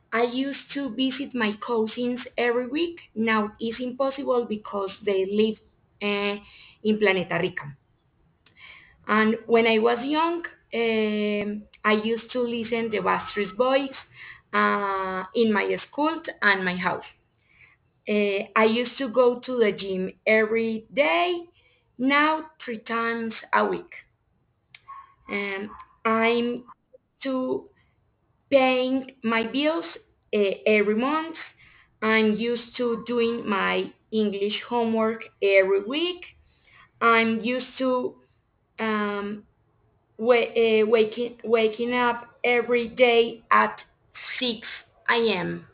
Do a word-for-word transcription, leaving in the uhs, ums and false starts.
I used to visit my cousins every week. Now it's impossible because they live uh, in Planeta Rica. And when I was young, um, I used to listen the Backstreet Boys uh, in my school and my house. Uh, I used to go to the gym every day, now three times a week. Um, I'm to paying my bills uh, every month. I'm used to doing my English homework every week. I'm used to um, wa- uh, waking waking up every day at six a m.